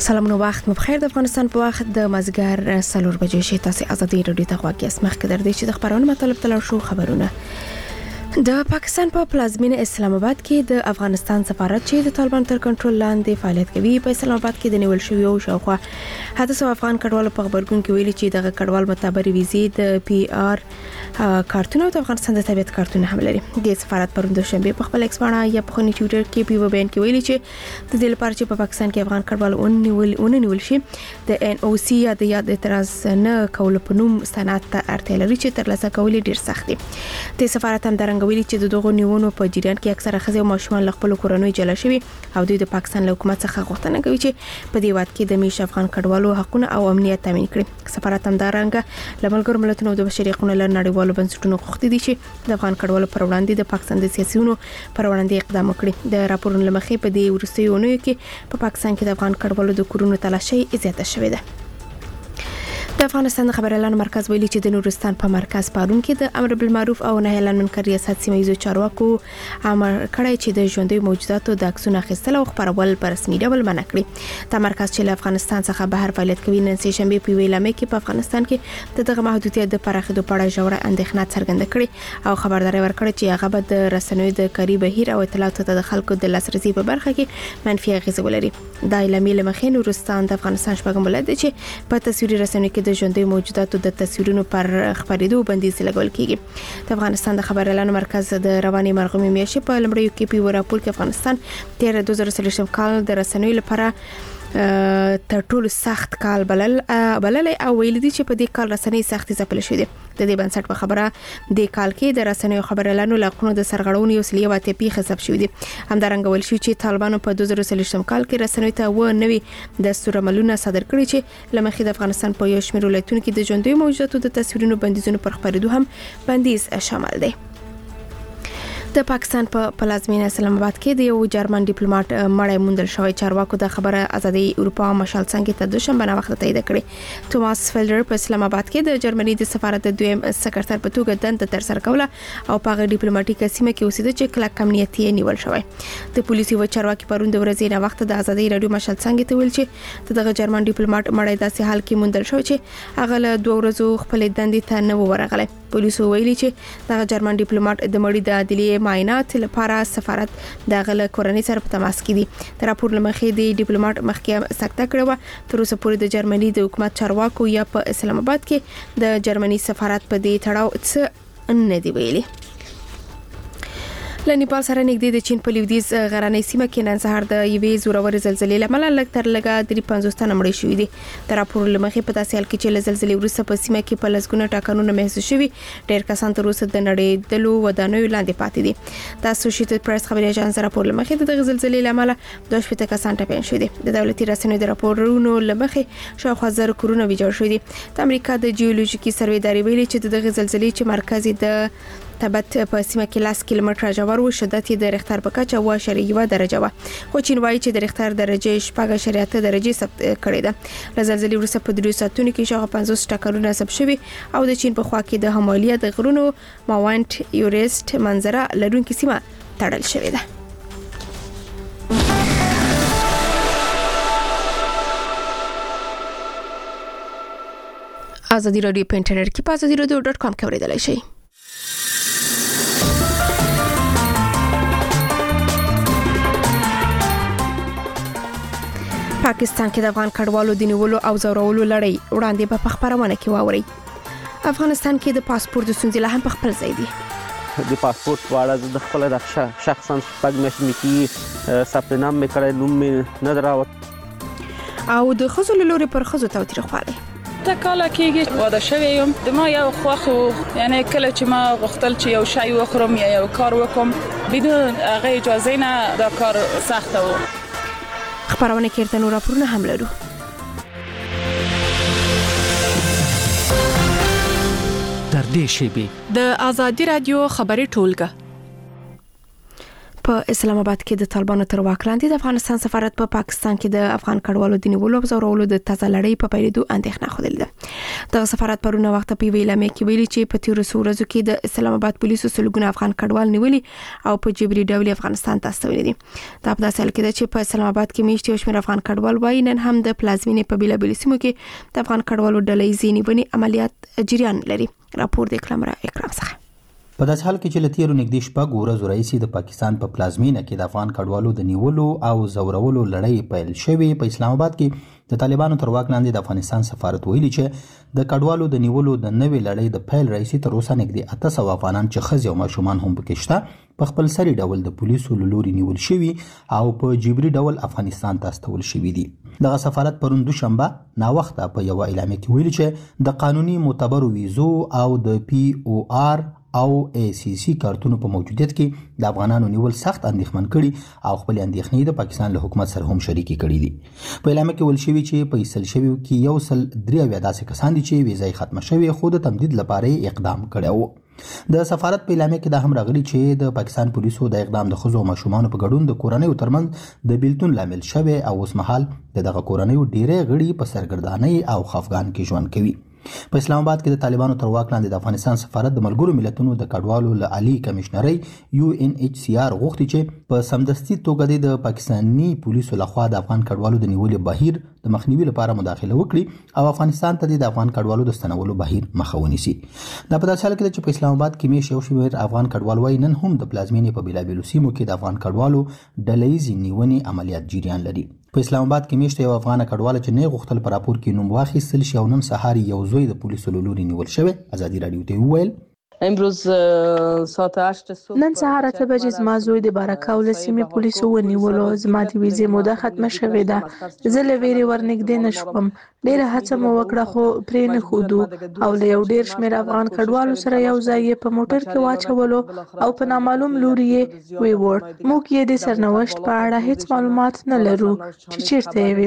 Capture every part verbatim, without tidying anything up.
سلامونه وخت مو بخیر. د افغانستان په وخت د مازیګر سلور بجې شي تاسو ازادي رادیو ته غواړئ اسمخ کډر دي چې د خبرونو مطلب تلل شو خبرونه د پاکستان په پلازمینه اسلام آباد کې د افغانستان سفارت چې د طالبان تر کنټرول لاندې فعالیت کوي په اسلام آباد کې د نیول شوی او شاوخوا حدث افغان کډوالو په خبرګون کې ویلي چې دغه کډوال متبري ویزې د پی آر کارتونه او د افغانستان د طبيعت کارتونه هم لري. د سفارت پروند شنبه په خپل ایکس باندې یا په خونی ټویټر کې په بیان کې ویلي چې د دې لپاره چې په پاکستان کې افغان کډوال اونول اونول شي د ان او سی یا د یاد اعتراض نه کول په نوم سند ته اړتیا لري چې ترلاسه کول ډیر سخت دي. د سفارت هم درنګ ویلي چې دغه نیونو په جریان کې اکثره خزې او ماشومان له خپل کورنۍ جلا شوي او دوی د پاکستان له حکومت څخه غوښتنه کوي چې په دې وخت کې د میش افغان کډوالو حقوقونه او امنیت تامین کړي. سفارت هم درنګ لملګر ملتونو د بشري حقوقو لپاره نړیوالو بنسټونو غوښتي دي چې د افغان کډوالو پر وړاندې د پاکستان د سیاسيونو پر وړاندې اقدام وکړي. د راپورونو لمخې په دې ورستیونو کې په پاکستان کې د افغان کډوالو د کورونو تلاشي زیاته شوې ده. د افغانستان د خبريالانو مرکز ویلي چې د نورستان په مرکز پارون کې د امر بالمعروف او نهي عن المنکر ریاست سیمایي چارواکو امر کړی چې د ژوندۍ موجوداتو د عکسونو اخیستل او خبرول په رسمي ډول منع کړي. د مرکز چې له افغانستان څخه بهر فعالیت کوي نن سه شنبه په ویلامه کې په افغانستان کې دغه محدودیت د پراخېدو په اړه ژوره اندېښنه څرګنده کړې او خبرداري ورکړه چې هغه به د رسنیو د کاری بهیر او اطلاعاتو ته د خلکو د لاسرسي په برخه کې منفي اغیز ولري. د اعلامیې لمخې نورستان د افغانستان شپږم ولایت دی چې په تصویري رسنیو کې د ژوندۍ موجوداتو د تصویرونو پر خبرېدو بندیز لګول کیږي. د افغانستان د خبريالانو مرکز د رواني مرغومي میاشتې په لمړیو کې په راپور کې افغانستان تیر دوه زره څلور کال د رسنیو لپاره تر ټولو سخت کال بلل بلل او ویل دي چې په دې کال رسنۍ سختي ځپل شوې دي. د دې بنسټ په خبره د کال کې د رسنیو خبريالانو لغونو د سرغړونې او سلیه واته پی حساب شوې دي. همدارنګه ول شو چې طالبانو په دوه زره څلور کال کې رسنیو ته و نوي دستور عملونه صادر کړی چې لمخې د افغانستان په یو شمېر ولایتونو کې د ژوندۍ موجوداتو د تصویرونو بندیزونو پر خبرېدو هم بندیز شامل دی. د پاکستان په پلازمینه اسلام آباد کې د یو جرمن ډیپلوماټ مړی موندل شوی. چارواکو د خبره ازادي اروپا مشال څنګه ته دوشنبه نه وخت تایید کړی. توماس فیلډر په اسلام آباد کې د جرمني د سفارت د دویم سکرټر په توګه دنده تر سره کوله او په ډیپلوماټیک سیمه کې اوسېده چې کلک امنیتي نیول شوی. د پولیسي و چارواکي پروند ورځې نه وخت د ازادي رادیو مشال څنګه ته ویل چې دغه جرمن ډیپلوماټ مړی داسې حال کې موندل شوی چې هغه له دوه ورځو خپل دندې ته نه ورغلی. پولیسو ویلي چې دغه جرمن ډیپلوماټ د مړي د عدلیه معاینات لپاره سفارت د غل کورنۍ سره په تماس کې دي. د راپور لمخې د ډیپلوماټ مخکې سکته کړو. تر اوسه پورې د جرمني د حکومت چارواکو یا په اسلام آباد کې د جرمني سفارت په دې تړاو څه نه دی ویلي. له نیپال سره نږدې د چین په لویدیځ غرنۍ سیمه کې نن سهار د یوې زورورې زلزلې لامل لږ تر لږه درې پنځوس تنه مړه شوي دي. د راپور لمخې په داسې حال کې چې له زلزلې وروسته په سیمه کې په لسګونه ټاکنونه محسوس شوي، ډېر کسان تر اوسه د نړېدلو ودانیو لاندې پاتې دي. د اسوسییټډ پریس خبري اژانس راپور لمخې د زلزلې لامل دوه شپږ کسان ټپيان شوي دي. د دولتي رسنیو د راپورونو لمخې شاوخوا زر کورونه ویجاړ شوي دي. د امریکا د جیولوژیکي سروې ادارې ویلي چې د زلزلې چې مرکز د تبت په سیمه کې لاس کیلومتره جوړ و شدت د ریختر په کچه و شریعه و درجه و. خو چین وايي چې د ریختر درجه شپږ شریعه درجه ثبت کړې ده. له زلزلې وروسته په دریو ساعتونو کې شاوخوا پنځوس ټکرونه ثبت شوي او د چین په خوا کې د همالیا د غرونو ماونت ایورست منظره لرونکي سیمه تړل شوې ده. ازادي رادیو په انټرنیټ کې په ازادي رادیو ډاټ کام کې اوریدلای شئ. پاکستان کې د افغان کډوالو د نیولو او زورولو لړۍ وړاندې په خبرونه کې واوري. افغانستان کې د پاسپورت د ستونزې له هم په خپل ځای دي. د پاسپورت واړه د خپل رخصه شخصا پګ مشمي کې ثبت نام مې کړی، نوم مې نه دراوت او د خزو لوري پر خزو توتریخواله تا کاله کېږي واده شوی یم. د ما یو خوخو یعنی کله چې ما غوښتل چې یو شی وخورم یا یو کار وکم بدون هغه اجازه نه دا کار سخت و. خبرونه کې ارتنو راپورونه هم لرو. در دې شیبه د ازادي رادیو خبري ټولګه په اسلام آباد کې د طالبانو تر واک لاندې د افغانستان سفارت په پا پاکستان کې د افغان کډوالو د نیولو او زورولو د تازه لړۍ په پیلېدو اندېښنه خوده ده. د سفارت پرونه وخت په ویلامه کې ویلي چې په تیر ورځو کې د اسلام آباد پولیسو سلګونه افغان کډوال نیولي او په جبري ډول افغانستان ته استولي دي. دا په داسې حال کې ده چې په اسلام آباد کې میشته یو شمېر افغان کډوال وایي نن هم د پلازمینې په بیلابیلو سیمو کې د افغان کډوالو ډلې ځینې عملیات جریان لري. راپور د کلمره اکرام څخه. په داسې حال کې چې له تیرو نږدې شپږ ورځو راهیسې د پاکستان په پلازمینه کې د افغان کډوالو د نیولو او زورولو لړۍ پیل شوې، په اسلام آباد کې د طالبانو تر واک لاندې د افغانستان سفارت ویلي چې د کډوالو د نیولو د نوې لړۍ د پیل راهیسې تر اوسه نږدې اته سوه افغانان چې ښځې او ماشومان هم پکې شته په خپل سري ډول د پولیسو له لوري نیول شوي او په جبري ډول افغانستان ته استول شوي دي. دغه سفارت پرون دوشنبه ناوخته په یوه اعلامیه کې ویلي چې د قانوني معتبرو ویزو او د پی او آر او ای سی سی کارتونو په موجودیت کې د افغانانو نیول سخت اندېښمن کړي او خپل اندېښنې د پاکستان له حکومت سره هم شریکې کړي دي. په اعلامیه کې ویل شوي چې په ایستل شویو کې یو سل درې اویا داسې کسان دي چې ویزه یې ختمه شوې خو د تمدید لپاره یې اقدام کړی و. د سفارت په اعلامیه کې دا هم راغلي چې د پاکستان پولیسو د اقدام د ښځو او ماشومانو په ګډون د کورنیو ترمنځ د بیلتون لامل شوی او اوس مهال د دغه کورنیو ډیری غړي په سرګردانۍ او خفګان کې ژوند کوي. په اسلام آباد کې د طالبانو تر واک لاندې د افغانستان سفارت د ملګرو ملتونو د کډوالو له عالی کمشنرۍ یو ان ایچ سی آر غوښتي چې په سمدستي توګه د پاکستاني پولیسو لخوا د افغان کډوالو د نیولو بهیر د مخنیوي لپاره مداخله وکړي او افغانستان ته د افغان کډوالو د ستنولو بهیر مخه ونیسي. دا په داسې حال کې ده چې په اسلام آباد کې میش یو شمېر افغان کډوال وایي نن هم د پلازمینې په بیلابیلو سیمو کې د افغان کډوالو ډله ییزې نیونې عملیات جریان لري. په اسلام آباد کې میشته یو افغان کډوال چې نه غوښتل په راپور کې نوم واخیستل شي او نن سهار یو زوی د پولیسو له لوري نیول شوی. ازادي راډیو ته وویل امروز ساعت هشت صبح نن سهار اته بجې زما زوی د بارکاو له سیمې پولیسو ونیولو. زما د ویزې موده ختمه شوې ده. زه له ویرې ورنږدې نه شوم. ډېره هڅه مو وکړه خو پرې نه ښودو او له یو ډېر شمېر افغان کډوالو سره یو ځای یې په موټر کې واچولو او په نامعلوم لوري یې ویوړ. موږ یې د سرنوشت په اړه هیڅ معلومات نه لرو چې چیرته یې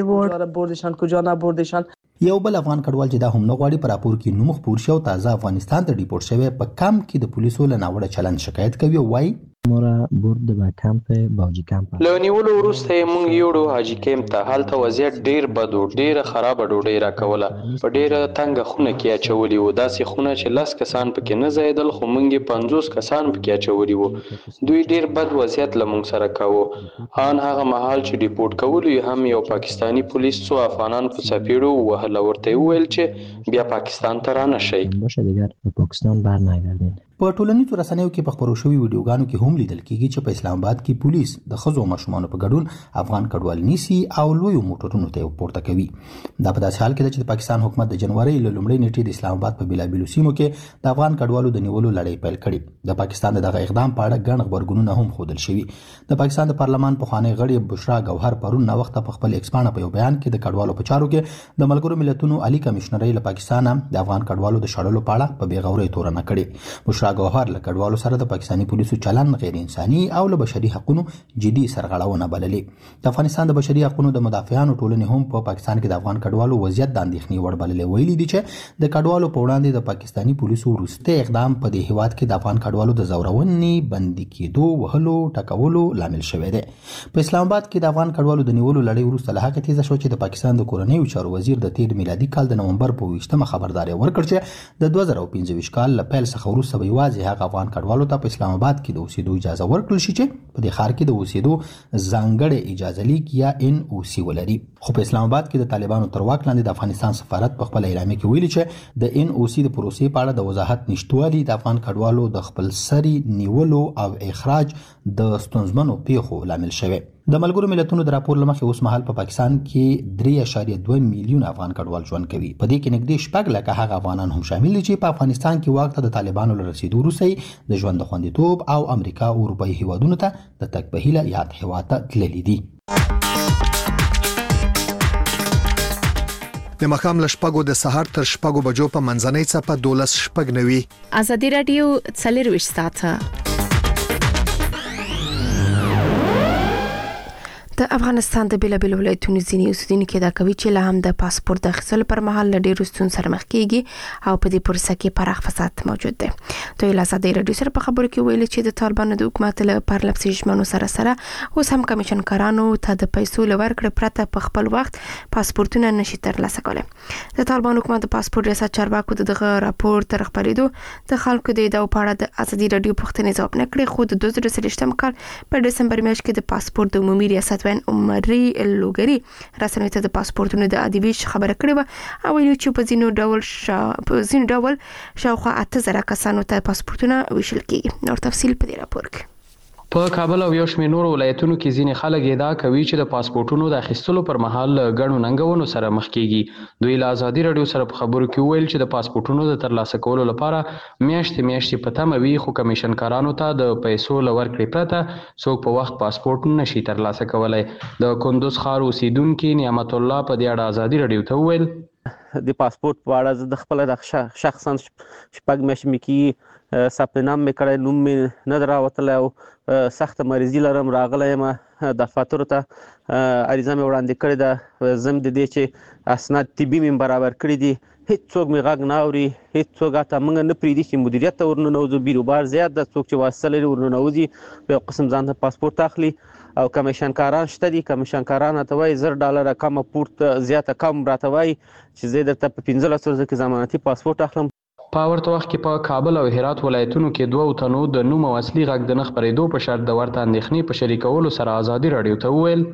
ویوړ. یو بل افغان کډوال چې دا هم نه غواړي په راپور کې نوم خپور شي او تازه افغانستان ته ډیپورټ شوی په کم کې د پولیسو له ناوړه چلند شکایت کوي او وایي مورا برد با کمپ باجی کمپ له نیولو وروسته مونږ یوړو حاجی کمپ ته. هلته وضعیت ډیر بد او ډیره خرابه ډوډۍ راکوله. په ډیره تنګه خونه کې اچولي وو. داسې خونه چې لس کسان پکې نه ځایدل خو مونږ یې پنځوس کسان پکې اچولي وو. دوی ډیر بد وضعیت له مونږ سره کاوه. ان هغه مهال چې ډیپورټ کولو یې هم یو پاکستانی پولیس څو افغانان په څپېړو وهل او ورته وویل چې بیا پاکستان ته رانه شئ. باشه دیگر به پاکستان برنگردین. په ټولنیزو رسنیو کې په خپرو شوي ویډیوګانو کې هم لیدل کېږي چې په اسلام آباد کې پولیس د ښځو او ماشومانو په ګډون افغان کډوال نیسي او لویو موټرونو ته یې پورته کوي. دا په داسې حال کې ده چې د پاکستان حکومت د جنورۍ له لومړۍ نیټې د اسلام آباد په بیلابیلو سیمو کې د افغان کډوالو د نیولو لړۍ پیل کړې. د پاکستان د دغه اقدام په اړه ګڼ غبرګونونه هم ښودل شوي. د پاکستان د پارلمان پخوانۍ غړې بشرا ګوهر پرون ناوخته په خپل ایکس پاڼه په یو بیان کې د کډوالو په چارو کې د ملګرو ملتونو عالی کمشنرۍ له پاکستان د افغان کډوالو د شړلو په اړه په بې غورۍ تورنه کړې. بشرا ګوهر له کډوالو سره د پاکستاني پولیسو چلند غیر انساني او له بشري حقوقو جدي سرغړونه بللې. د افغانستان د بشري حقوقو د مدافعانو ټولنې هم په پاکستان کې د افغان کډوالو وضعیت د اندېښنې وړ بللې. ویلي دي چې د کډوالو په وړاندې د پاکستاني پولیسو وروستی اقدام په دې هیواد کې د افغان کډوالو د زورونې، بندي کېدو، وهلو، ټکولو لامل شوی دی. په اسلام آباد کې د افغان کډوالو د نیولو لړۍ وروسته له هغه تیزه شو چې د پاکستان د کورنیو چارو وزیر د تیر میلادي کال د نومبر په ویشتمه خبرداری ورکړ چې د دوه زره پنځه ویشت کال له پیل څخه وروسته به یوازې هغه افغان کډوالو ته په اسلام آباد کې د اوسېدو اجازه ورکړل شي چې په دې ښار کې د اوسېدو ځانګړی اجازه لیک یا ان او سی ولري. خو په اسلام آباد کې د طالبانو تر واک لاندې د افغانستان سفارت په خپل اعلامیه کې ویلي چې د ان او سی د پروسې په اړه د وضاحت نشټوالي د افغان کډوالو د خپل سري نیولو او اخراج د ستونزمنو پیښو لامل شوی. د ملګرو ملتونو د راپور لمخې اوس مهال په پاکستان کې درې اعشاریه دوه میلیون افغان کډوال ژوند کوي. په دې کې نږدې شپږ لکه هغه افغانان هم شامل دي چې په افغانستان کې واک ته د طالبانو له رسیدو وروسته د ژوند د خوندیتوب او امریکا او اروپایي هیوادونو ته د تګ په هیله یاد هیواد ته تللي دي. د مخام له شپږو د سهار تر شپږو بجو په منځنۍ څپه دولس شپږ نوي. ازادي راډیو څلرویشت ساعته د افغانستان د بیلابیلو ولایتونو ځینې اوسیدونکو دا کوي چې لا هم د پاسپورت د اخیستلو پر مهال له ډېرو ستونزو سره مخ کیږي او په دې پروسه کې پراخ فساد موجود دی. دوی له ازادي راډیو سره په خبرو کې ویلي چې د طالبانو د حکومت له پرلپسې ژمنو سره سره اوس هم کمیشنکارانو ته د پیسو له ورکړې پرته په خپل وخت پاسپورتونه نشي ترلاسه کولی. د طالبانو حکومت د پاسپورت ریاست چارواکو دغه راپور تر خبرېدو د خلکو د ادعاو په اړه د ازادي راډیو پوښتنې ځواب نه کړې، خو د دوه زره څلوېښتم کال په ډسمبر میاشت کې د پاسپورت د عمومي ریاست وین عمري لوګري رسنیو ته د پاسپورتونو د عادي ویش خبره کړې و او ویلي چې په ځینو ډول شا... په ځینو ډول شاوخوا اته زره کسانو ته پاسپورتونه ویشل کیږي. نور تفصیل په دې راپور کې. په کابل او یو شمېر نورو ولایتونو کې ځینې خلک ادعا کوي چې د پاسپورتونو د اخیستلو پر مهال ګڼو ننګونو سره مخ کیږي. دوی له ازادي راډیو سره په خبرو کې وویل چې د پاسپورتونو د ترلاسه کولو لپاره میاشتې میاشتې په تمه وي، خو کمیشنکارانو ته د پیسو له ورکړې پرته څوک په وخت پاسپورت نشي ترلاسه کولی. د کندوز ښار اوسیدونکي نعمت الله په دې اړه ازادي راډیو ته وویل د پاسپورت په اړه زه د خپل د شخصا شپږ میاشتې مې کې ثبت نام مې کړی، نوم مې نه دی راوتلی او سخته مریضي لرم. راغلی یم دفاترو ته عریضه مې وړاندې کړې ده، زه د دې چې اسناد طبي مې برابر کړي دي، هیڅوک مې غږ نه اوري، هیڅوک حتی موږ نه پرېږدي چې مدیریت ته ورننوځو. بیروبار زیات ده، څوک چې واسطه لري ورننوځي په یو قسم ځان ته پاسپورت اخلي او کمیشنکاران شته دي. کمیشنکاران راته وایي زر ډالره کمه پورته زیاته کم راته وایي چې زه درته په پنځلس ورځو کې ضمانتي پاسپورت اخلم. په ورته وخت کې په کابل او هرات ولایتونو کې دوه تنو د نوم او اصلي غږ د نه خپرېدو په شرط د ورته اندېښنې په شریکولو سره ازادي راډیو ته وویل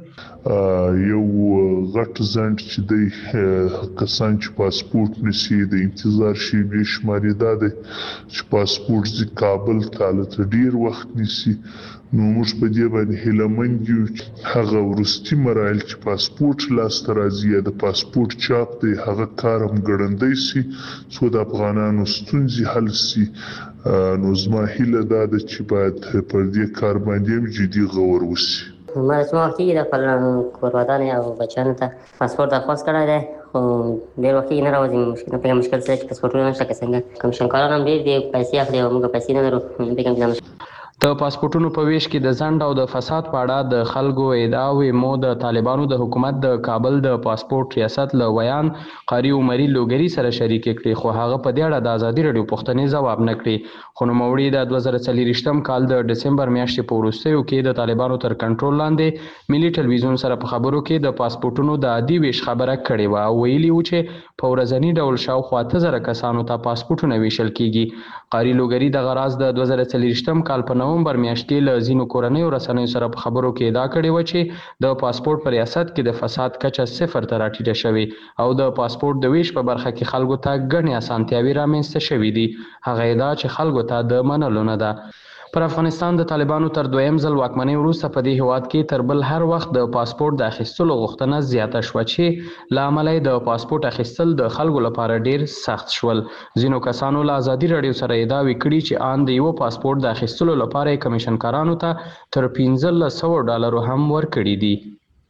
یو غټ ځنډ چې دی کسان چې پاسپورت نشي د انتظار شیبې شمارې دا دی چې پاسپورت زی کابل ته هلته ډېر وخت نیسي. نو موږ په دې باندې هیلهمند یو چې هغه وروستي مراحل چې پاسپورت لاسته راځي یا د پاسپورت چاپ دی هغه کار هم ګړندی سي څو د افغانانو ستونزې حل سي. نو زما هیله دا ده چې باید پر دې کار باندې هم جدي غور وسي. ما څو وخت کې د خپل کورودانې او بچیانو ته پاسپورت درخواست کړی دی، خو ډېر وخت کې نه راوځي. مشکل نه پیږم مشکل څه چې پاسپورټونه نشته که څنګه. کمیشنکاران هم ډېر دي پیسې اخلي او موږ پیسې نه لرو. نه پیږم چې دا مشکل د پاسپورتونو په ویش کې د ځنډ او د فساد په اړه د خلکو ادعاوې مو د طالبانو د حکومت د کابل د پاسپورت ریاست له ویان قاری عمري لوګري سره شریکې کړې، خو هغه په دې اړه د ازادي راډیو پوښتنې ځواب نه کړې. خو نوموړي د دوه زره څلېرویشتم کال د ډسمبر میاشتې په وروستیو کې د طالبانو تر کنټرول لاندې ملي ټلویزیون سره په خبرو کې د پاسپورتونو د عادي ویش خبره کړې وه او ویلي و چې په ورځني ډول شاوخوا اته زره کسانو ته پاسپورتونه ویشل کیږي. قاری لوګري دغه راز د دوه زره څلېرویشتم کال په نومبر میاشت کې له ځینو کورنیو رسنیو سره په خبرو کې ادعا کړې وه چې د پاسپورت په ریاست کې د فساد کچه صفر ته راټیټه شوې او د پاسپورت د ویش په برخه کې خلکو ته ګڼې اسانتیاوې رامنځته شوې دي. هغه ادعا چې خلکو ته د منلو نه ده. پر افغانستان د طالبانو تر دویم ځل واکمنۍ وروسته په دې هیواد کې تر بل هر وخت د پاسپورت د اخیستلو غوښتنه زیاته شوه چې له امله یې د پاسپورت اخیستل د خلکو لپاره ډیر سخت شول. ځینو کسانو له ازادي راډیو سره ادعاوې کړي چې ان د یو پاسپورت د اخیستلو لپاره یې کمیشنکارانو ته تر پنځلس سوه ډالرو هم ورکړي دي.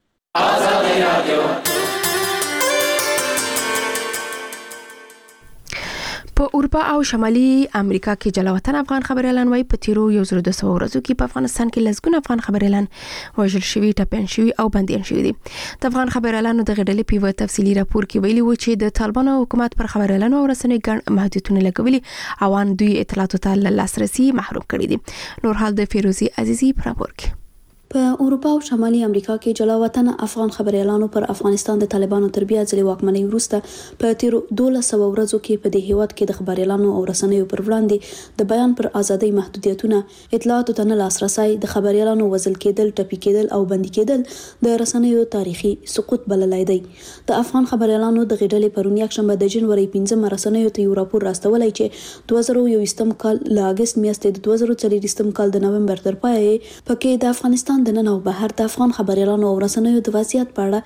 ازادي راډیو په اروپا او شمالي امریکا کې جلاوطن افغان خبريالان وايي په تیرو یو زر دوه سوه ورځو کې په افغانستان کې لږ افغان خبريالان وژل شوي، ټپيان شوي او بنديان شوي دي. د افغان خبريالانو د غډلې په یو تفصیلي راپور کې ویلي و چې د طالبانو حکومت پر خبريالانو او رسنیو ګڼ محدودیتونه لګولي او ان دوی اطلاعاتو ته لاسرسي محروم کړي دي. نور حال د فیروزي عزیزي په راپور کې. په اروپا او شمالي امریکا کې جلاوطن افغان خبريالانو پر افغانستان د طالبانو تربیه ځلې واکمنۍ وروسته په تیرو دولس سوه ورځو کې په دې هیواد کې د خبريالانو او رسنیو پر وړاندې د بیان پر ازادۍ محدودیتونه، اطلاعاتو ته نه لاسرسي، د خبريالانو وژل کېدل، ټپي کېدل او بندي کېدل د رسنیو تاریخي سقوط بللی دی. د افغان خبريالانو د غډلې پرون یکشنبه د جنوري پنځمه رسنیو ته یو راپور راستولی چې دوه زره یوویشتم کال له اګست میاشتې د دوه زره څلېرویشتم کال د نومبر تر پایه پکې د افغانستان د نن او بهر د افغان خبريالانو او رسنیو د وضعیت په اړه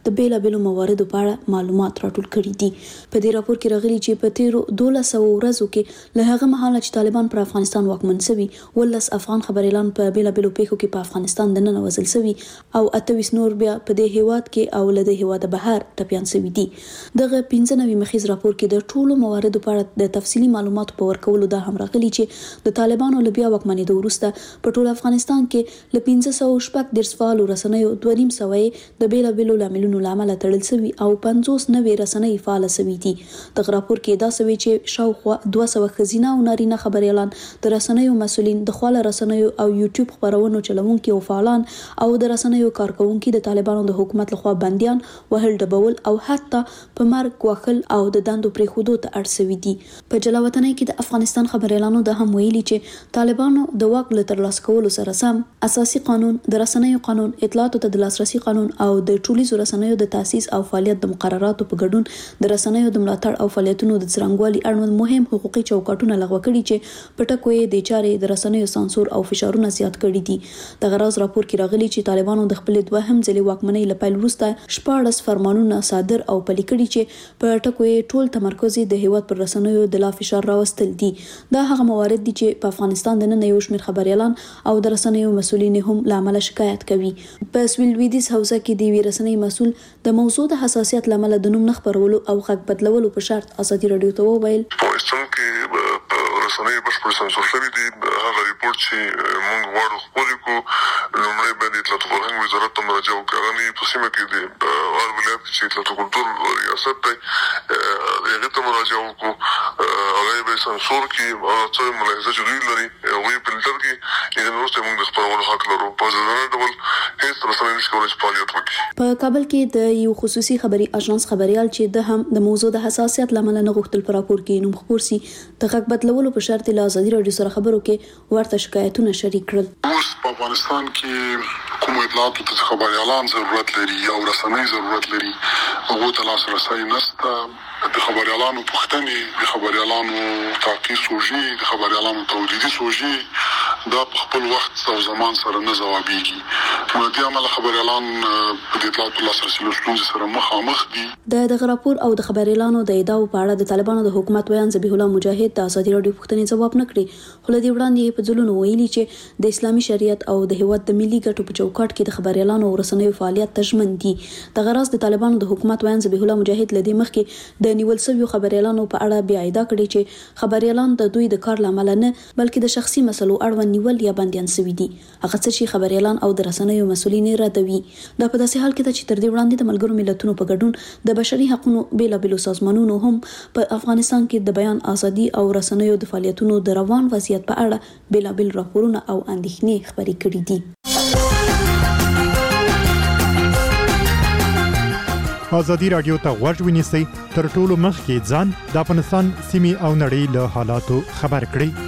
د بیلابېلو مواردو په اړه معلومات راټول کړي دي. په دې راپور کې راغلي چې په تیرو دولس سوه ورځو کې له هغه مهاله چې طالبان پر افغانستان واکمن شوي ولس افغان خبريالان په بیلابېلو پیښو کې په افغانستان د ننه وژل شوي او اته ویشت نور بیا په دې هیواد کې او له دې هیواده بهر ټپیان شوي دي. دغه پنځه نوي مخیز راپور کې د ټولو مواردو په اړه د تفصیلي معلوماتو په ورکولو دا هم راغلي چې د طالبانو له بیا واکمنېدو وروسته په ټول افغانستان کې له پنځه سوه شپږ دېرش فعالو رسنیو دوه نیم سوه د بیلابېلو لاملونو له امله تړل شوي او پنځوس نوي رسنۍ فعاله شوي دي. دغه راپور کې دا شوي چې شاوخوا دوه سوه ښځینه او نارینه خبريالان د رسنیو مسؤلین د خواله رسنیو او یوټیوب خپرونو چلوونکي او فعالان او د رسنیو کارکونکي د طالبانو د حکومت لخوا بنديان وهل ډبول او حتی په مرګ وکل او د دندو پریښودو ته اړ شوي دي. په جلاوطنۍ کې د افغانستان خبريالانو د هم ویلي چې طالبانو د واک له ترلاسه کولو سره سم اساسي قانون، د رسنیو قانون، اطلاعاتو ته د لاسرسي قانون او د ټولیزو رسنیو د تاسیس او فعالیت د مقرراتو په ګډون د رسنیو د ملاتړ او فعالیتونو د څرنګوالي اړوند مهم حقوقي چوکاټونه لغوه کړي چې په ټکو یې د چارې د رسنیو سانسور او فشارونه زیات کړي دي. دغه راز راپور کې راغلي چې طالبانو د خپل دوهم ځلې واکمنۍ له پیل وروسته شپاړس فرمانونه صادر او پلي کړي چې په ټکو یې ټول تمرکز د هیواد پر رسنیو د لا فشار راوستل دي. دا هغه موارد دي چې په افغانستان د نن یو شمېر خبريالان او د رسنیو مسؤلین هم له امله شکایت کوي. په سویل لویدیځ حوزه کې د یوې رسنۍ مسؤل د موضوع د حساسیت له امله د نوم نه خپرولو او غږ بدلولو په شرط ازادي راډیو ته وویل پاکستان کې رسنۍ بشپړ سانسور شوي دي. هغه ریپورت چې موږ غواړو خپل کو لومړی باندې اطلاعات فرهنګ وزارت ته مراجعه وکړو په سیمه کې د هر ولایت چې اطلاعات کلتور ریاست دی هغه ته مراجعه وکړو هغه به سانسور کې او څه ملاحظه چې دوی لري هغه په فلټر کې یې نو څه موږ د خپرولو حق لرو. په ځانګړي ډول هیڅ رسنۍ نشي کولای چې فعالیت وکړي. په کابل کې د یو خصوصي خبري اژانس خبريال چې د هم د موضوع د حساسیت لامل نه غوښتل پر راپور کې نوم خپور سي د غږ بدلولو په شرط له ازادي راډیو سره خبرو کې ورته شکایتونه شریک کړل. اوس په افغانستان کې کوم اطلاعاتو ته خبريالان ضرورت لري او رسنۍ ضرورت لري هغه ته لاسرسي نشته. د خبريالانو پوښتنې د خبريالانو تحقیق سوژې د خبريالانو تولیدي سوژې دا په خپل وخت او زمان سره نه ځوابيږي. نو د عمل خبريالان په دې اطلاعاتو لاسرسي لوستونکو سره مخامخ دي. د دغه راپور او د خبريالانو د ادعاو په اړه د طالبانو د حکومت ویان ذبیح الله مجاهد د ازادي راډیو پوښتنې ځواب نه کړی. خو لدی وړاندې په ځلونو ویلي چې د اسلامي شریعت او د هیواد د ملي ګټو په چوکاټ کې د خبريالانو او رسنیو فعالیت تضمین دي. دغه راز د طالبانو د حکومت ویان ذبیح الله مجاهد لدی مخکې د نیول شویو خبريالانو په اړه بیا ادعا کړې چې خبريالان د دوی د کار لامل نه بلکې د شخصي مسلو اړوند نیول یا بنديان شوي دي. هغه څه چې خبريالان او د رسنیو مسؤلین ردوي. دا په داسې حال کې چې تر دې وړاندې د ملګرو ملتونو په ګډون د بشري حقوقو بیلابېلو سازمانونو هم په افغانستان کې د بیان ازادي او رسنیو د فعالیتونو د روان وضعیت په اړه بیلابېل راپورونه او اندېښنې خبرې کړې دي. ازادي راډیو ته غوږ ونیسئ تر ټولو مخکې ځان د افغانستان سیمې او نړۍ له حالاتو خبر کړئ.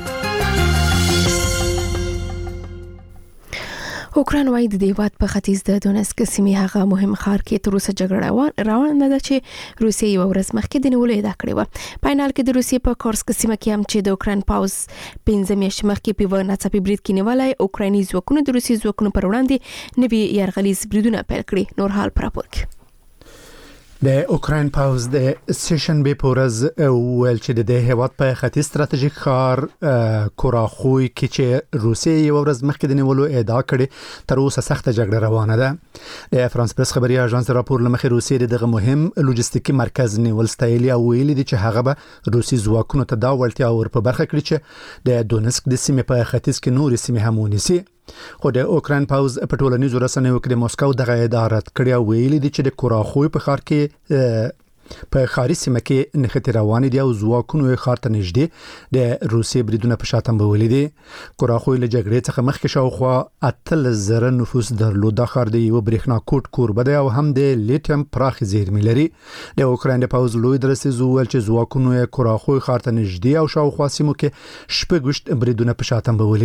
اوکران وايي د هیواد په ختیځ د دونسک سیمې هغه مهم ښار کې تر اوسه جګړه روانه ده چې روسیې یو ورځ مخکې د نیولو ادعا کړې وه. په حال کې د روسیې په کورسک سیمه کې هم چې د اوکران پاوز پنځه میاشتې مخکې په یو ناڅاپي برید کې نیولای اوکرایني ځواکونو د روسیې ځواکونو پر وړاندې نوي یرغلیز بریدونه پیل کړي. نور حال پر راپور کې د اوکراین پاوز د سیشن به پورز ول چې د هیواد په ختیځ ستراتیژیک ښار کوراخوی کې چې روسیې یو ورځ مخکې د نیولو ادعا کړې تر اوسه سخته جګړه روانه ده. د فرانس پریس خبري اژانس راپور لمخې روسیې دغه مهم لوجستیکي مرکز نیول ستایلی او ویلي دي چې هغه به روسي ځواکونو ته دا وړتیا ور په برخه کړی چې د دونسک د سیمې په ختیځ کې نور سیمې هم ونیسي. خو د اوکراین پاوز په ټولنیزو رسنیو کې د مسکو دغه اداره کړی او ویلي دي چې د کوراخوی په ښار کې په ښاري سیمه کې نښتې روانې دي او ځواکونو یې ښار ته نږدې د روسیې بریدونه په شا تنبولي دي. کوراخوی له جګړې څخه مخکې شاوخوا اتلس زره نفوس درلود. دا ښار د یو برېښنا کوټ کوربه دی او هم د لیتیم پراخې زیرمې لري. د اوکراین د پاوز لوی درسیز وویل چې ځواکونو یې کوراخوی ښار ته نږدې او شاوخوا سیمو کې شپږ ویشت بریدونه په شا تنبولي دي.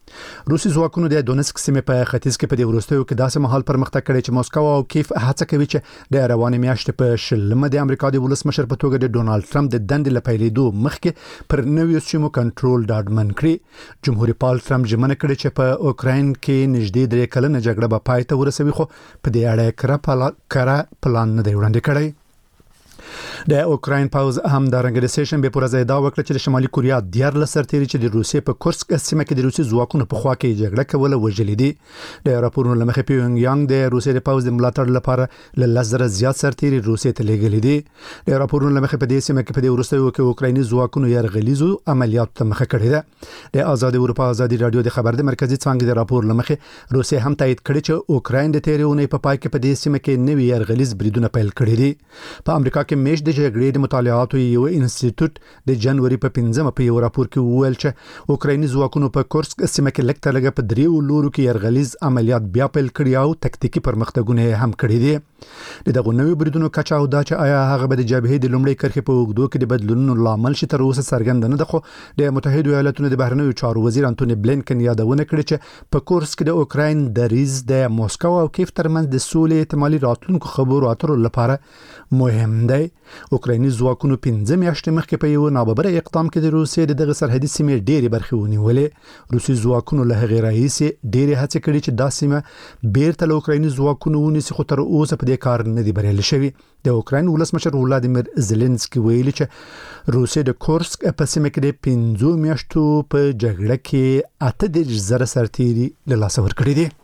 روسي ځواکونو د دونسک سیمې په ختیځ کې په دې وروستیو کې داسې مهال پرمختګ کړی چې موسکو او کیف هڅه کوي چې د روانې میاشتې په شلمه د امریکا د ولسمشر په توګه د ډونالد ټرمپ د دندې لپیلېدو مخکې پر نویو سیمو کنټرول ډاډمن کړي. جمهوریت پال ټرمپ ژمنه کړې چې په اوکراین کې نږدې درې کلنه جګړه به پای ته ورسوي، خو په دې اړه کره پلان نه دی وړاندې کړی. د اوکراین پاوز هم د رنګ د سیشن به پر ځای دا وکړه چې د شمالي کوریا دیار سرتیري چې د روسیې په کورسک سیمه کې د روسي ځواکونو په خوا کې جګړه کوله وژلې دي. د راپورونو لمخې پیونګ یانګ د روسیې د پاوز د ملاتړ لپاره ل لزر زیات سرتیري روسیې ته لېږلي دي. د راپورونو لمخې په دې سیمه کې په دې وروستیو کې اوکرایني ځواکونو یرغلیزو عملیاتو ته مخه کړې ده. د آزاد اروپا آزادي رادیو د خبر د مرکزی څانګې د راپور لمخې روسیې هم تایید کړی چې اوکراین د تیرونې په پای کې په دې سیمه کې نوي یرغلیز بریدونه پیل کړي دي. په امریکا کې میش د جګړې د مطالعاتو یو انسټیټیوټ د جنوري په پنځمه په یو راپور کې وویل چې اوکرایني ځواکونو په کورسک سیمه کې لکه لګه په دریو لورو کې یرغلیز عملیات بیا پیل کړي او تکتیکی پرمختګونه هم کړي دي. د دغه نوې بریدونو کچا او دا چې آیا هغه به د جبهې د لومړۍ کرښې په وګړو کې د بدلونونو لامل شي تر اوسه څرګند نه ده، خو د متحده ایالاتونو د بهرنیو چارو وزیر انټونی بلینکن یادونه کړې چې په کورسک د اوکراین دریز د موسکو او کیف ترمنځ د سولې احتمالي راتلونکو خبرو اترو لپاره مهم دی. اوکرایني ځواکونو پنځه میاشتې مخکې په یو ناببره اقدام کې د روسیې دغه سرحدي سیمې ډېرې برخې ونیولې. روسي ځواکونو له هغې راهیسې ډېرې هڅې کړې چې دا سیمه بیرته له اوکرایني ځواکونو ونیسي، خو تر اوسه په دې کار نه دي بریالي شوي. د اوکراین ولسمشر ولادیمیر زيلنسکي ویلي چې روسیې د کورسک په سیمه کې د پنځو میاشتو په جګړه کې اته دېرش زره سرتیري له لاسه ورکړي دي.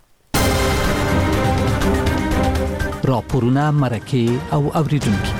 راپورونه مرکه او اوریدونکو.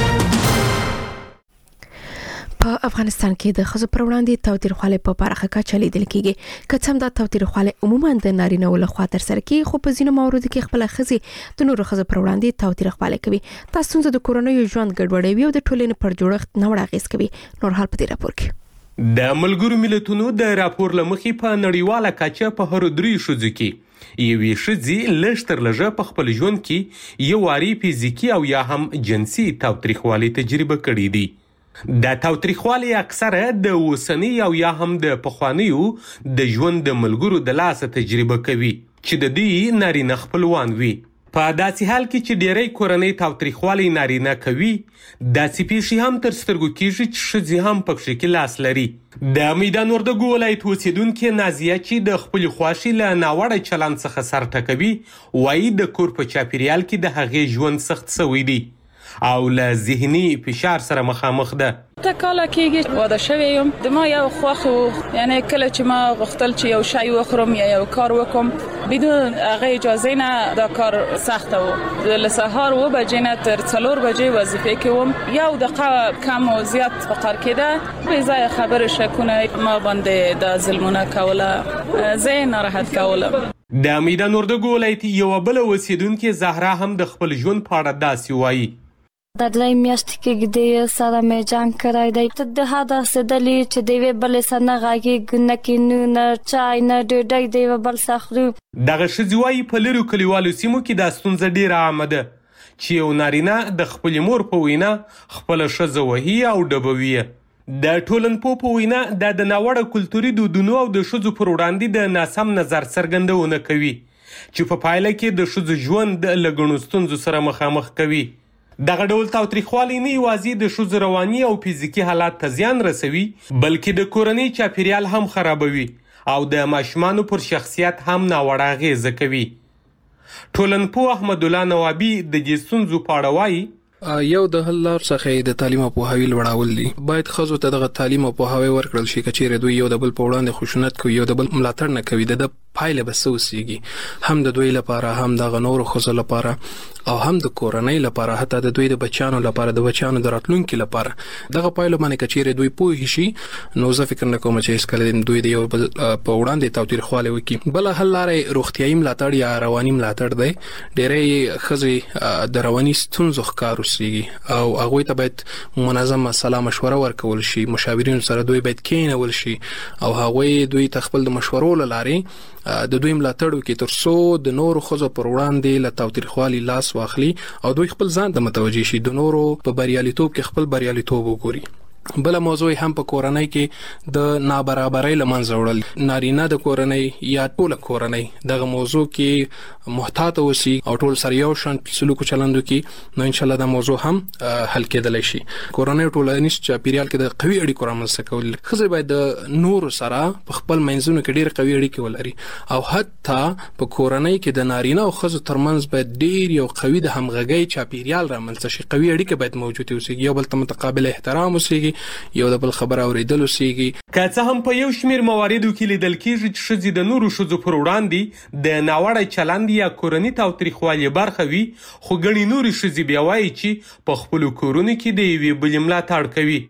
په افغانستان کې د ښځو پر وړاندې تاوتریخوالی په پراخه کچه لیدل کېږي. که څه هم دا تاوتریخوالی عموما د نارینه‌و لخوا ترسره کېږي، خو په ځینو موردو کې خپله ښځې د نورو ښځو پر وړاندې تاوتریخوالی کوي. دا ستونزه د کورنیو ژوند ګډوډوي او د ټولنې پر جوړښت ناوړه اغېز کوي. نور حال په دې راپور کې. د ملګرو ملتونو د راپور لمخې په نړیواله کچه په هر درې ښځو کې یوې ښځې لږ تر لږه په خپل ژوند کې یو واري فزیکي او یا هم جنسي تاوتریخوالی تجربه کړی دی. د تاوتریخوالی اکثره د اوسنی او یا هم د پخوانیو د ژوند د ملګرو د لاسه تجربه کوي چې د دې نارینه خپلوان وي. په داسې حال کې چې ډېری کورنۍ تاوتریخوالی نارینه کوي، داسې پیښې هم تر سترګو کېږي چې ښځې هم پکې کې لاس لري. د میدان وردګو ولایت اوسیدونکې نازیه چې د خپلې خوښې له ناوړه چلند څخه سر ټکوي، وایي د کور په چاپیریال کې د هغې ژوند سخت سوی دی او له ذهني فشار سره مخامخ ده. ته کاله کېږي واده شوی یم، د ما یو خوښ و، یعنی کله چې ما غوښتل چې یو شی وخورم یا یو کار وکم بدون هغه اجازه نه، دا کار سخته و. له سهار و بجې نه تر څلور بجې وظیفې کې وم، یو دقیقه کم او زیات فقر کېده. بې ځایه خبرې شکونه ما باندې د ظلمونه کوله، زه ناراحت کولم. د میدان وردګو ولایت یو بل اوسیدونکې زهرا هم د خپل ژوند په اړه داسې وایي. د درې میاشتې کې د سره مې جنګ کړی دی. ته د هدا سدلی چې دی بل سره غاږی نه کینو نه چای نه ډوډۍ دی بل سخرو. دغه ښځې وایي په لرو کلیوالو سیمو کې دا ستونزه ډېره عامه ده چې یو نارینه د خپلې مور په وینا خپله ښځه وهي او ډبوي. د ټولنپوه په وینا دا د ناوړه کلتوري دودونو او د ښځو پر وړاندې د ناسم نظر څرګندونه کوي چې په پایله کې د ښځو ژوند له ګڼو ستونزو سره مخامخ کوي. دغه ډول تاوتریخوالی نه یوازې د ښځو رواني او فزیکي حالات ته زیان رسوي، بلکې د کورنۍ چاپیریال هم خرابوي او د ماشومانو پر شخصیت هم ناوړه اغېزه کوي. ټولنپوه احمد الله نوابي د دې ستونزو په اړه وایي. یو د حل لار څخه د تعلیم او پوهاوی لوړول دي. باید ښځو ته دغه تعلیم او پوهاوی ورکړل شي، کچېره دوی یو د بل په وړاندې خشونت کوي، یو د بل ملاتړ نه کوي، د پایله به سوسیږي هم د دوی لپاره، هم د غنورو ښځو لپاره او هم د کورنۍ لپاره، حتی د دوی د بچیانو لپاره، د بچیانو د راتلونکي لپاره. دغه پایله باندې کچېره دوی پوه شي، نو زه فکر نه کوم چې هیڅکله دوی د یو بل په وړاندې تاوتریخوالی وکړي. بل حل لار روغتیایي ملاتړ یا رواني ملاتړ دی. ډېری ښځې د رواني ستونزو ښکار اوسېږي او هغوی ته باید منظمه سلا مشوره ورکول شي. مشاورینو سره دوی باید کېنول شي او هغوی دوی ته خپل د مشورو له لارې د دوی ملاتړ وکړي تر څو د نورو ښځو پر وړاندې له تاوتریخوالي لاس واخلي او دوی خپل ځان ته متوجه شي، د نورو په بریالیتوب کې خپل بریالیتوب وګوري. بل موضوع هم په کورنۍ کې د نابرابرۍ لمنځه وړل، نارینه د کورنۍ یا ټول کورنۍ دغه موضوع کې محتاط اوسي او ټول سره یو شان سلوک چلندو کې، نو ان شاء الله دا موضوع هم حل کېدلی شي. کورنۍ ټولنیز چاپیریال کې د قوي اړیکو رامنځته کول، ښځې باید د نور سره په خپل منځونو کې ډېر قوي اړیکې ولري، او حتی په کورنۍ کې د نارینه او ښځو ترمنځ باید ډېر یو قوي د همغږۍ چاپیریال رامنځته شي. قوي اړیکې باید موجود اوسي، یو بل ته متقابل احترام اوسي، یو د بل خبره اوریدل اوسېږي. که څه هم په یو شمېر مواردو کې لیدل کېږي چې ښځې د نورو ښځو پر وړاندې د ناوړه چلند یا کورني تاوتریخوالي برخه وي، خو ګڼې نورې ښځې بیا وایي چې په خپلو کورونو کې د یوې بلې ملاتړ کوي.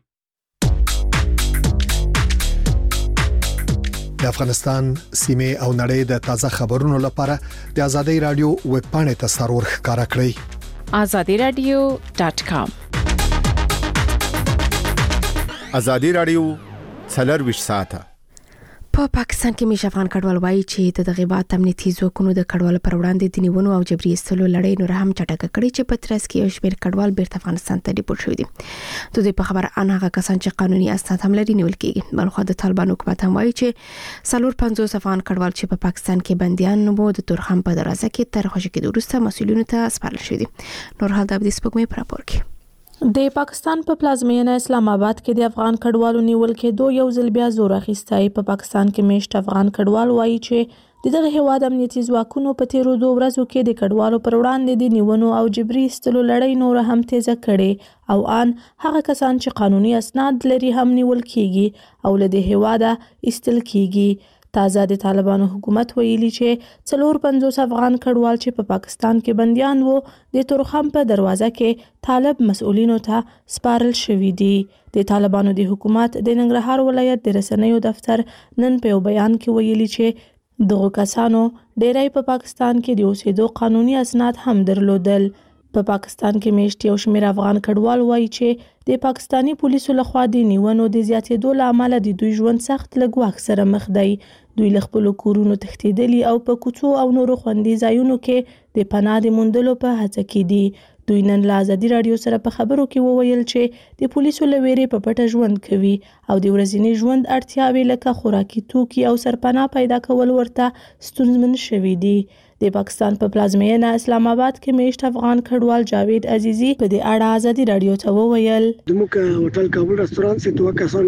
د افغانستان سیمه او نړۍ د تازه خبرونو لپاره د ازادي رادیو ویب پاڼې ته سرور ښکارا کړئ azadi radio dot com. ازادي رادیو څلور ساعته. په پاکستان کې میش افغان کډوال وایي چې د دغیبات امنیتي ځواکونو د کډوال پر وړاندې د نیونو او جبري ایستلو لړۍ نور هم چټکه کړې چې په ترڅ کې یو شمېر کډوال بیرته افغانستان ته ډیپورټ شوي دي. د دې په خبره ان هغه کسان چې قانوني اسناد هم لري نیول کېږي. بلخو د طالبان حکومت هم وایي چې څلور پنځوس افغان کډوال چې په پاکستان کې بنديان وو د تورخم په دروازه کې تر خوشی کې وروسته مسؤلینو ته سپارل شوي دي. نور حال د دې سپوږمۍ پر راپور کې د پاکستان په پلازمینه اسلام آباد کې د افغان کډوالو نیول کېدو یو ځل بیا زور اخیستی. په پاکستان کې میشت افغان کډوال وایي چې د دغه هیواد امنیتي ځواکونو په تیرو دوه ورځو کې د کډوالو پر وړاندې د نیونو او جبري ایستلو لړۍ نور هم تیزه کړې، او ان هغه کسان چې قانوني اسناد لري هم نیول کېږي او له دې هیواده ایستل کېږي. تازه د طالبانو حکومت ویلي چې څلور پنځوس افغان کډوال چې په پاکستان کې بنديان وو د تورخم په دروازه کې طالب مسؤلینو ته سپارل شوي دي. د طالبانو د حکومت د ننګرهار ولایت د رسنیو دفتر نن په بیان کې ویلي چې دغه کسانو ډېری په پاکستان کې د اوسېدو قانوني اسناد هم درلودل. په پاکستان کې میشت یو شمېر افغان کډوال وایي چې د پاکستانی پولیسو لخوا د نیونو د زیاتېدو له امله د دوی ژوند سخت له ګواښ سره مخ دی. دوی له خپلو کورونو تښتېدلي او په کوڅو او نورو خوندي ځایونو کې د پناه د موندلو په هڅه کې دي. دوی نن له ازادي رادیو سره په خبرو کې وویل چې د پولیسو له ویرې په پټه ژوند کوي او د ورځني ژوند اړتیاوې لکه خوراکي توکي او سرپناه پیدا کول ورته ستونزمن شوي دي. د پاکستان په پلازمینه اسلام آباد کې میشت افغان کډوال جاوید عزیزی په دې اړه ازادي رادیو ته وویل دموږ هوټل کابل رستورانت سي دوه کسان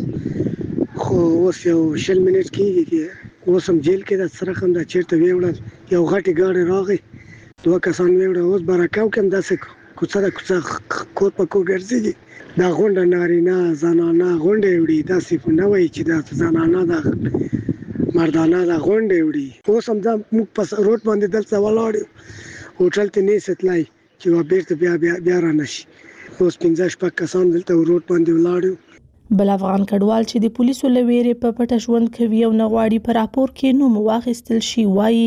ویوړل، خو اوس یو شل منټ کېږي چې اوس هم جیل کې د سره هم د چیرته ویوړل، یو غټي ګاډي راغی دوه کسان ویوړل. اوس برکاو کوم داسې کوڅه د کوڅه کور په کور ګرځي دا غونډه نارینه زنانه غونډه وړي داسې نه وایي چې دا زنانه ده مردانه دا غونډه وړي. اوس هم دا موږ په روډ باندې دلته ولاړ یو هوټل ته نه ستلای چې بیرته بیا بیا بیا را نشي. اوس پنځه شپږ کسان دلته روډ باندې ولاړ یو. بل افغان کډوال چې د پولیسو له ویرې په پټه ژوند کوي او نه غواړي په راپور کې نوم واخیستل شي وایي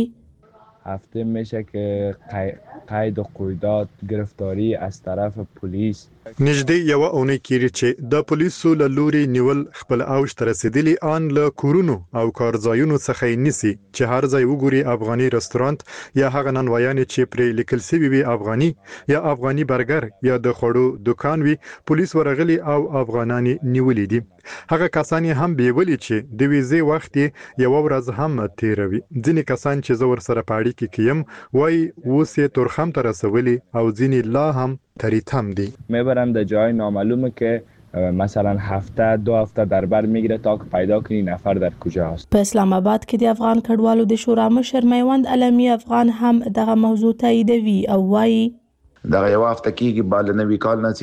هفته میشه که قید و قیودات گرفتاری از طرف پلیس نږدې یو اونۍ کېږي چې د پولیسو له لوري نیول خپل اوج ته رسیدلی ان له کورونو او کارځایونو څخه یې نیسي چې هر ځای وګوري افغاني رستورانت یا هغه نانوایانې چې پرې لیکل شوي وي افغاني یا افغاني برګر یا د خوړو دکان وي پولیس ورغلي او افغانان نیولي دي. هغه کسان هم بیولي چې د ویزې وخت یو ورځ هم تیروي. ځینې کسان چې زه ورسره په اړیکه کې یم وایي اوس یې تورخم ته رسولي او ځینې لا هم تریتم دی. میبرم در جای نامعلومه که مثلا هفته دو هفته در بر میگیره تا که پیدا کنی نفر در کجا هست. په اسلام آباد کې د افغان کډوالو د شورا مشر میوند علمی افغان هم دغه موضوع تاییدوي او وایي دغه یو هفته کېږي بل نوي کال نه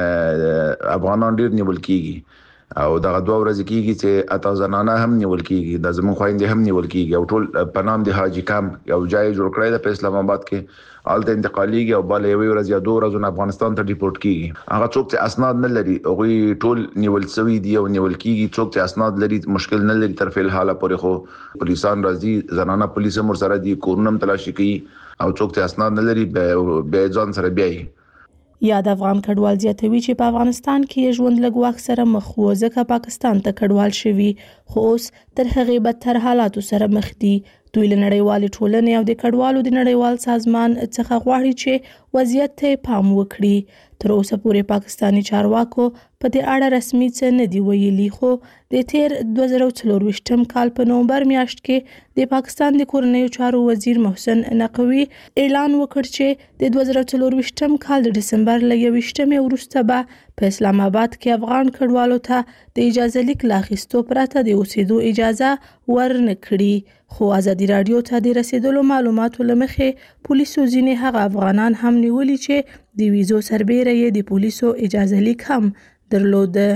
چې افغانان ډیر نیول کېږي او دغه دوه ورځې کېږي چې اته زنانه هم نیول کېږي د زمون خويندې هم نیول کېږي او ټول په نام د حاجی کمپ یو ځای جوړ کړی د په اسلام آباد کې آلته انتقالیږي او بل یو ورځ یا دوه ورځې افغانستان ته ډیپورټ کېږي. هغه څوک چې اسناد نه لري هغه ټول نیول شوی دی او نیول کېږي. څوک چې اسناد لري مشکل نه لري تر فعل حاله پورې خو پولیسان راځي زنانه پولیس هم سره دي کورونم تلاشي کوي او څوک چې اسناد نه لري به ځان سره بیاي. یا د افغان کډوال زیاتوي چې په افغانستان کې ژوند له ګواښ سره مخ و ځکه پاکستان ته کډوال شوي خو اوس تر هغې بدتر حالاتو سره مخ دي. دوی له نړیوالې ټولنې او د کډوالو د نړیوال سازمان څخه غواړي چې وضعیت ته پام وکړي. تر اوسه پورې پاکستانی چارواکو په دې اړه رسمي څه نه دی ویلي، خو د تیر دوه زره څلور کال په نومبر میاشت کې د پاکستان د کورنیو چارو وزیر محسن نقوي اعلان وکړ چې د دوه زره څلور کال د دسمبر ل یویشتمې وروسته به په اسلام آباد کې افغان کډوالو ته د اجازه لیک لاخیستو پرته د اوسېدو اجازه ورنه کړي. خو ازادي رادیو ته د رسیدلو معلوماتو لمخې پولیسو ځینې هغه افغانان هم نیولي چې د ویزو سربېره یې د پولیسو اجازه لیک هم درلوده.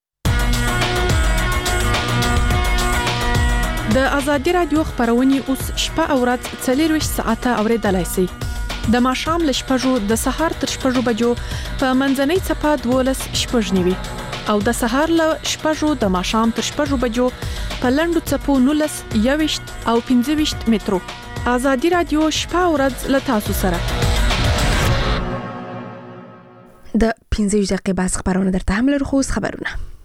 د ازادي رادیو خبرونه اوس شپه او ورځ څلور ساعته اوریدلای شئ. د ماښام ل شپږو د سهار تر شپږو بجو په منځنۍ چپه دولس شپږ نیوي او د سهار ل شپږو د ماښام تر شپږو بجو په لندو چپو نولس یويشت او پنځه ویشت مترو. ازادي رادیو شپه او ورځ ل تاسو سره. د پنځه دقیقې بعد خبرونه درته هم لرو. خو خبرونه